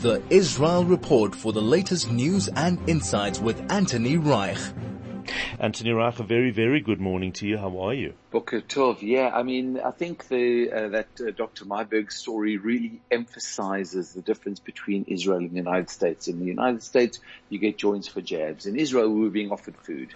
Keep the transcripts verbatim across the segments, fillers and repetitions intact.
The Israel Report for the latest news and insights with Anthony Reich. Anthony Reich, a very, very good morning to you. How are you? Boker Tov. Yeah, I mean, I think the uh, that uh, Doctor Myberg story really emphasizes the difference between Israel and the United States. In the United States, you get joints for jabs. In Israel, we were being offered food.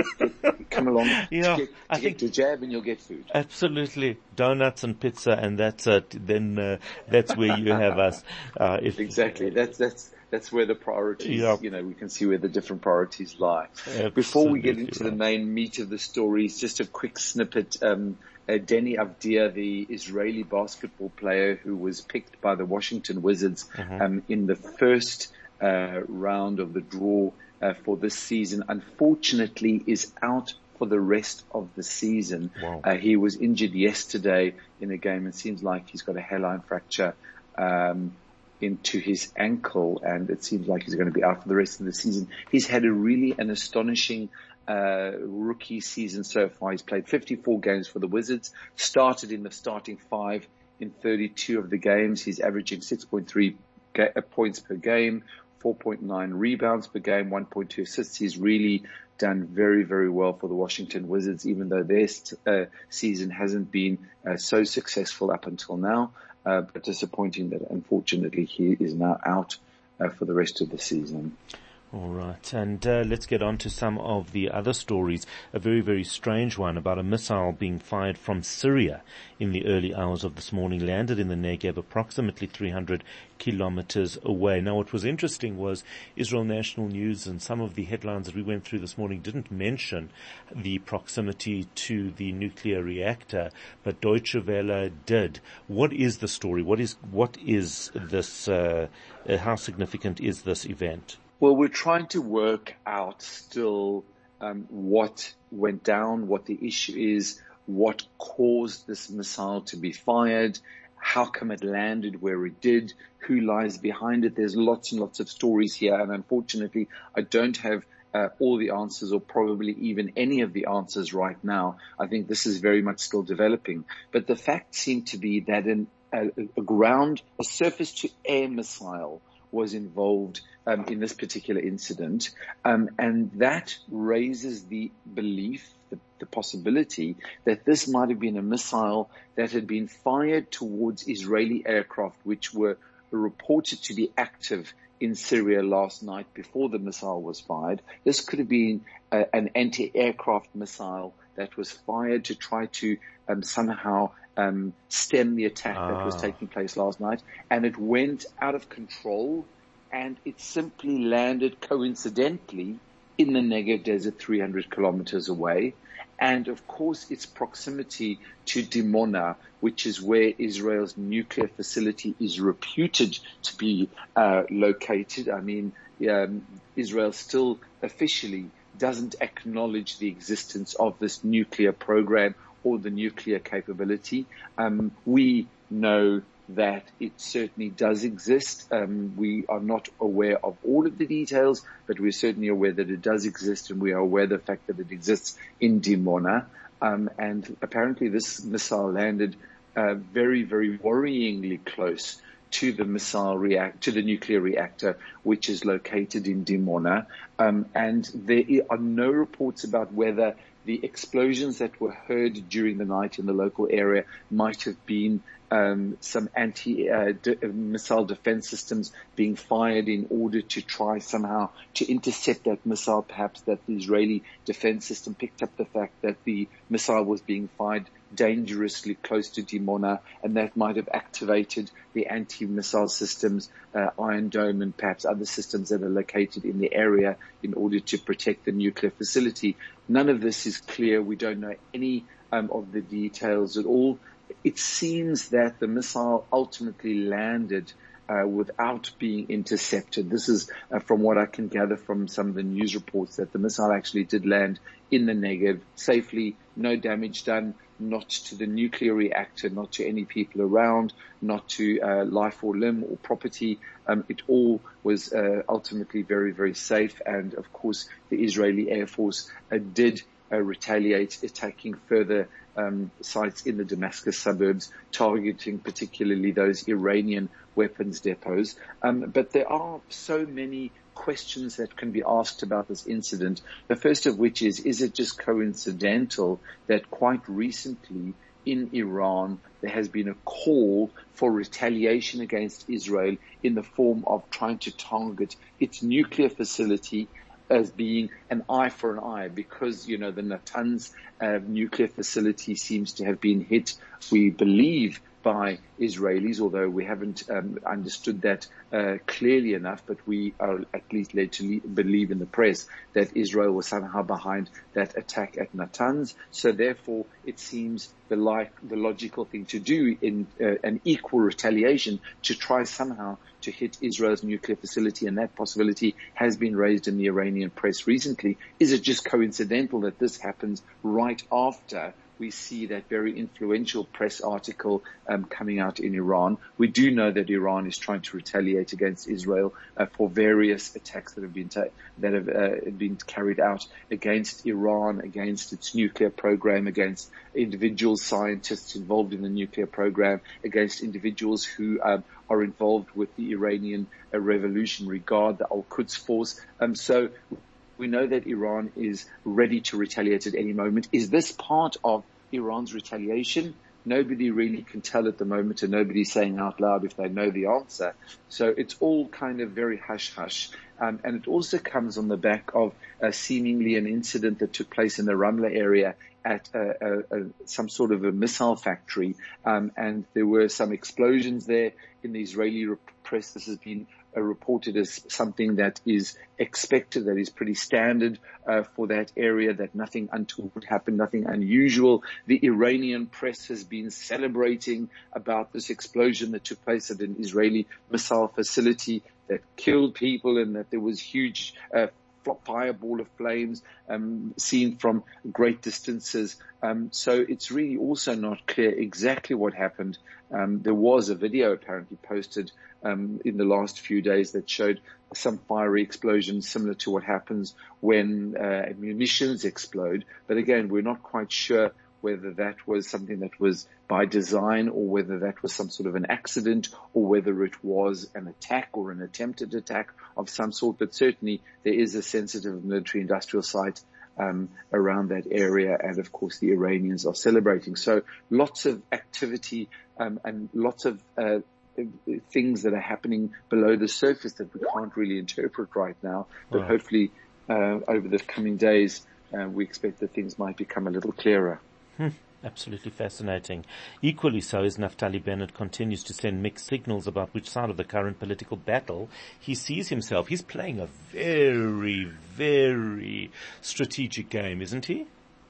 Come along yeah, to get, to I get think your jab and you'll get food. Absolutely. Donuts and pizza, and that's it. Then uh, that's where you have us. Uh, if, exactly. That's that's that's where the priorities, yeah. you know, we can see where the different priorities lie. Absolutely Before we get into right. the main meat of the stories, just a quick snippet. Um, uh, Deni Avdia, the Israeli basketball player who was picked by the Washington Wizards mm-hmm. um, in the first uh, round of the draw uh, for this season, unfortunately is out for the rest of the season. Wow. Uh, he was injured yesterday in a game. It seems like he's got a hairline fracture um, into his ankle, and it seems like he's going to be out for the rest of the season. He's had a really an astonishing uh, rookie season so far. He's played fifty-four games for the Wizards, started in the starting five in thirty-two of the games. He's averaging six point three ga- points per game, four point nine rebounds per game, one point two assists. He's really done very, very well for the Washington Wizards, even though their uh, season hasn't been uh, so successful up until now. Uh, but disappointing that unfortunately he is now out uh, for the rest of the season. All right, and uh, let's get on to some of the other stories. A very, very strange one about a missile being fired from Syria in the early hours of this morning, landed in the Negev approximately three hundred kilometers away. Now, what was interesting was Israel National News and some of the headlines that we went through this morning didn't mention the proximity to the nuclear reactor, but Deutsche Welle did. What is the story? What is, what is this, uh, uh, how significant is this event? Well, we're trying to work out still um, what went down, what the issue is, what caused this missile to be fired, how come it landed where it did, who lies behind it. There's lots and lots of stories here, and unfortunately, I don't have uh, all the answers or probably even any of the answers right now. I think this is very much still developing. But the facts seem to be that an, a, a ground, a surface-to-air missile was involved um, in this particular incident, um, and that raises the belief, the, the possibility that this might have been a missile that had been fired towards Israeli aircraft, which were reported to be active in Syria last night before the missile was fired. This could have been uh, an anti-aircraft missile that was fired to try to um, somehow Um, stem the attack ah. that was taking place last night, and it went out of control, and it simply landed coincidentally in the Negev Desert three hundred kilometers away. And of course, its proximity to Dimona, which is where Israel's nuclear facility is reputed to be uh, located. I mean, um, Israel still officially doesn't acknowledge the existence of this nuclear program or the nuclear capability. Um, we know that it certainly does exist. Um, we are not aware of all of the details, but we're certainly aware that it does exist, and we are aware of the fact that it exists in Dimona. Um, and apparently this missile landed uh, very, very worryingly close to the missile react to the nuclear reactor, which is located in Dimona. Um, and there are no reports about whether the explosions that were heard during the night in the local area might have been um, some anti-missile uh, de- defense systems being fired in order to try somehow to intercept that missile. Perhaps that the Israeli defense system picked up the fact that the missile was being fired dangerously close to Dimona, and that might have activated the anti-missile systems, uh, Iron Dome, and perhaps other systems that are located in the area in order to protect the nuclear facility. None of this is clear. We don't know any um, of the details at all. It seems that the missile ultimately landed uh, without being intercepted. This is uh, from what I can gather from some of the news reports, that the missile actually did land in the Negev safely, no damage done, not to the nuclear reactor, not to any people around, not to uh, life or limb or property. Um, it all was uh, ultimately very, very safe. And of course, the Israeli Air Force uh, did uh, retaliate, attacking further um, sites in the Damascus suburbs, targeting particularly those Iranian weapons depots. Um, but there are so many questions that can be asked about this incident. The first of which is, is it just coincidental that quite recently in Iran there has been a call for retaliation against Israel in the form of trying to target its nuclear facility as being an eye for an eye, because, you know, the Natanz uh, nuclear facility seems to have been hit, we believe, by Israelis, although we haven't um, understood that uh, clearly enough, but we are at least led to le- believe in the press that Israel was somehow behind that attack at Natanz. So therefore, it seems the like the logical thing to do in uh, an equal retaliation to try somehow to hit Israel's nuclear facility, and that possibility has been raised in the Iranian press recently. Is it just coincidental that this happens right after we see that very influential press article um, coming out in Iran? We do know that Iran is trying to retaliate against Israel uh, for various attacks that have been ta- that have uh, been carried out against Iran, against its nuclear program, against individual scientists involved in the nuclear program, against individuals who um, are involved with the Iranian uh, Revolutionary Guard, the Al-Quds Force. Um, so we know that Iran is ready to retaliate at any moment. Is this part of Iran's retaliation? Nobody really can tell at the moment, and nobody's saying out loud if they know the answer. So it's all kind of very hush-hush. Um, and it also comes on the back of uh, seemingly an incident that took place in the Ramla area at uh, uh, uh, some sort of a missile factory. Um, and there were some explosions there. In the Israeli press, this has been Uh, reported as something that is expected, that is pretty standard uh, for that area, that nothing untoward happened, nothing unusual. The Iranian press has been celebrating about this explosion that took place at an Israeli missile facility that killed people, and that there was huge uh, fireball of flames um, seen from great distances. Um, so it's really also not clear exactly what happened. Um, there was a video apparently posted um, in the last few days that showed some fiery explosions similar to what happens when uh, munitions explode. But again, we're not quite sure whether that was something that was by design, or whether that was some sort of an accident, or whether it was an attack or an attempted attack of some sort. But certainly there is a sensitive military industrial site um, around that area, and of course the Iranians are celebrating. So lots of activity um, and lots of uh, things that are happening below the surface that we can't really interpret right now. But Right. hopefully uh, over the coming days uh, we expect that things might become a little clearer. Hmm, absolutely fascinating. Equally so, as Naftali Bennett continues to send mixed signals about which side of the current political battle he sees himself. He's playing a very, very strategic game, isn't he?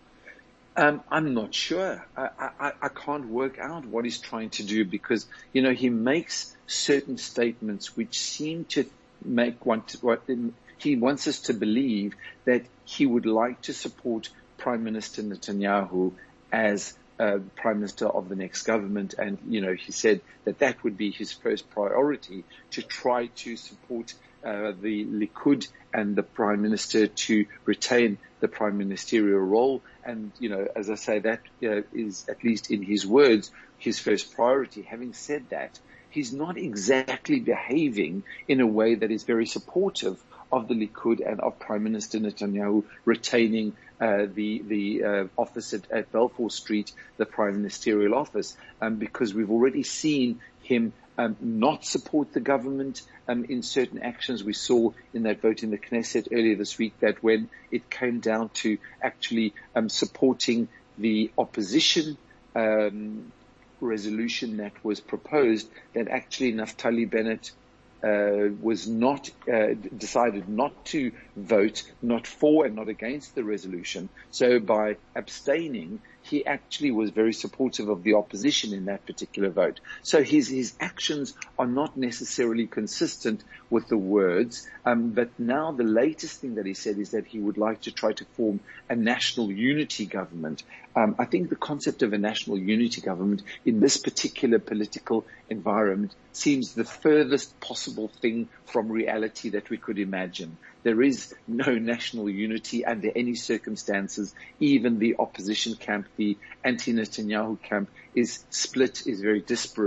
Um, I'm not sure. I, I, I can't work out what he's trying to do, because, you know, he makes certain statements which seem to make one to, what he wants us to believe that he would like to support Prime Minister Netanyahu as uh, Prime Minister of the next government. And, you know, he said that that would be his first priority, to try to support uh, the Likud and the Prime Minister to retain the prime ministerial role. And, you know, as I say, that uh, is, at least in his words, his first priority. Having said that, he's not exactly behaving in a way that is very supportive of the Likud and of Prime Minister Netanyahu retaining uh, the the uh, office at, at Balfour Street, the prime ministerial office, um, because we've already seen him um, not support the government um, in certain actions. We saw in that vote in the Knesset earlier this week that when it came down to actually um, supporting the opposition um, resolution that was proposed, that actually Naftali Bennett Uh, was not, uh, decided not to vote, not for and not against the resolution. So by abstaining, he actually was very supportive of the opposition in that particular vote. So his, his actions are not necessarily consistent with the words. Um, but now the latest thing that he said is that he would like to try to form a national unity government. Um, I think the concept of a national unity government in this particular political environment seems the furthest possible thing from reality that we could imagine. There is no national unity under any circumstances. Even the opposition camp, the anti-Netanyahu camp, is split, is very disparate.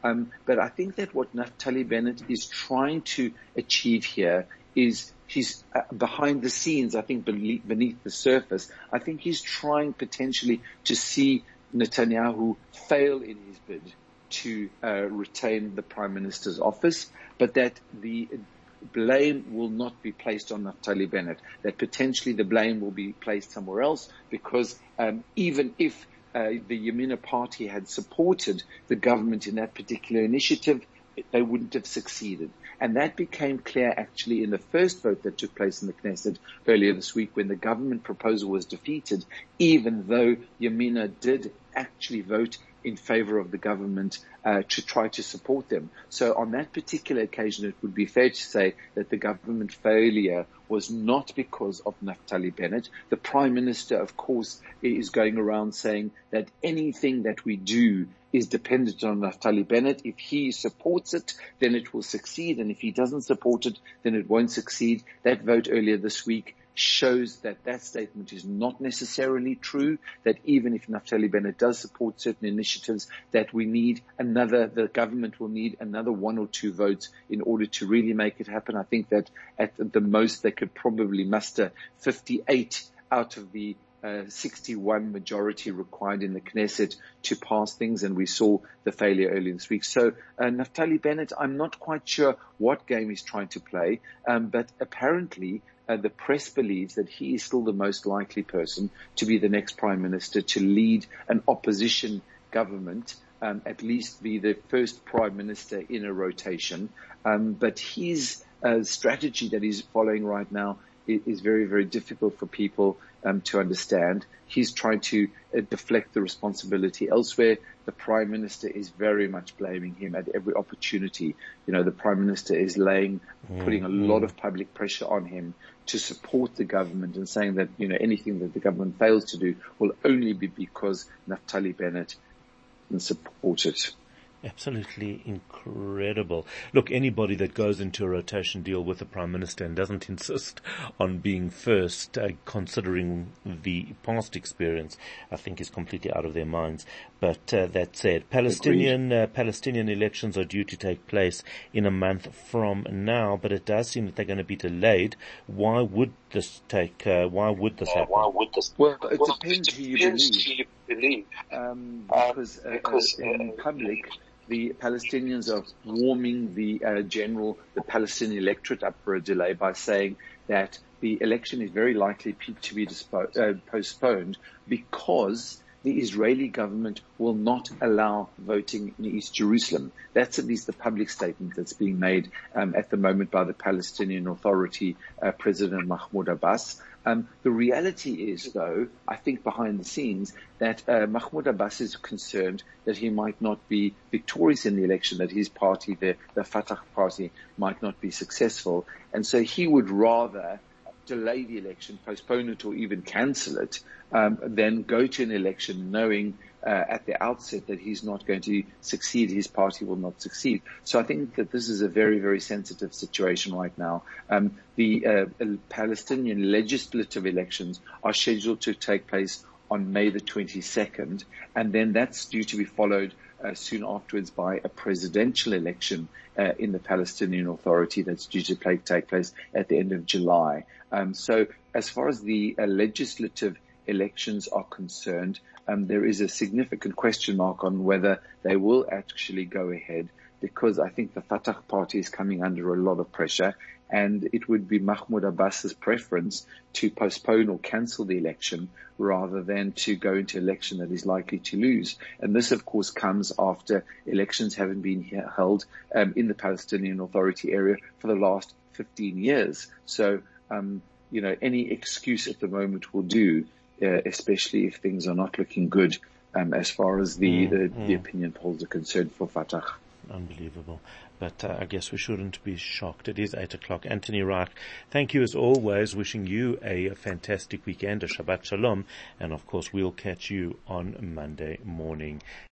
Um, but I think that what Naftali Bennett is trying to achieve here is he's uh, behind the scenes, I think beneath, beneath the surface, I think he's trying potentially to see Netanyahu fail in his bid to uh, retain the Prime Minister's office, but that the blame will not be placed on Naftali Bennett, that potentially the blame will be placed somewhere else, because um, even if uh, the Yamina party had supported the government in that particular initiative, they wouldn't have succeeded. And that became clear actually in the first vote that took place in the Knesset earlier this week, when the government proposal was defeated, even though Yamina did actually vote in favor of the government uh, to try to support them. So on that particular occasion, it would be fair to say that the government failure was not because of Naftali Bennett. The Prime Minister, of course, is going around saying that anything that we do is dependent on Naftali Bennett. If he supports it, then it will succeed. And if he doesn't support it, then it won't succeed. That vote earlier this week shows that that statement is not necessarily true, that even if Naftali Bennett does support certain initiatives, that we need another, the government will need another one or two votes in order to really make it happen. I think that at the most they could probably muster fifty-eight out of the Uh, sixty-one majority required in the Knesset to pass things, and we saw the failure earlier this week. So uh, Naftali Bennett, I'm not quite sure what game he's trying to play, um, but apparently uh, the press believes that he is still the most likely person to be the next Prime Minister, to lead an opposition government, um, at least be the first Prime Minister in a rotation. Um, but his uh, strategy that he's following right now is very, very difficult for people um, to understand. He's trying to uh, deflect the responsibility elsewhere. The Prime Minister is very much blaming him at every opportunity. You know, the Prime Minister is laying, mm-hmm. putting a lot of public pressure on him to support the government, and saying that, you know, anything that the government fails to do will only be because Naftali Bennett doesn't support it. Absolutely incredible. Look, anybody that goes into a rotation deal with the Prime Minister and doesn't insist on being first, uh, considering the past experience, I think is completely out of their minds. But uh, that said, Palestinian uh, Palestinian elections are due to take place in a month from now, but it does seem that they're going to be delayed. Why would this take? Uh, why would this happen? Why would this? Well, it well, depends who you believe. believe. Um, because uh, because uh, in public, the Palestinians are warming the uh, general, the Palestinian electorate up for a delay by saying that the election is very likely to be dispo- uh, postponed because the Israeli government will not allow voting in East Jerusalem. That's at least the public statement that's being made um, at the moment by the Palestinian Authority, uh, President Mahmoud Abbas. Um, the reality is, though, I think behind the scenes, that uh, Mahmoud Abbas is concerned that he might not be victorious in the election, that his party, the, the Fatah party, might not be successful. And so he would rather delay the election, postpone it, or even cancel it, um, than go to an election knowing uh, at the outset that he's not going to succeed, his party will not succeed. So I think that this is a very, very sensitive situation right now. Um, the uh, Palestinian legislative elections are scheduled to take place on May the twenty-second, and then that's due to be followed uh, soon afterwards by a presidential election uh, in the Palestinian Authority that's due to play, take place at the end of July. Um, so as far as the uh, legislative elections are concerned, um, there is a significant question mark on whether they will actually go ahead, because I think the Fatah party is coming under a lot of pressure, and it would be Mahmoud Abbas's preference to postpone or cancel the election rather than to go into an election that is likely to lose. And this, of course, comes after elections haven't been held um, in the Palestinian Authority area for the last fifteen years. So, um, you know, any excuse at the moment will do, uh, especially if things are not looking good um, as far as the, mm, the, mm. the opinion polls are concerned for Fatah. Unbelievable. But uh, I guess we shouldn't be shocked. It is eight o'clock. Anthony Reich, thank you as always. Wishing you a, a fantastic weekend, a Shabbat Shalom. And of course, we'll catch you on Monday morning.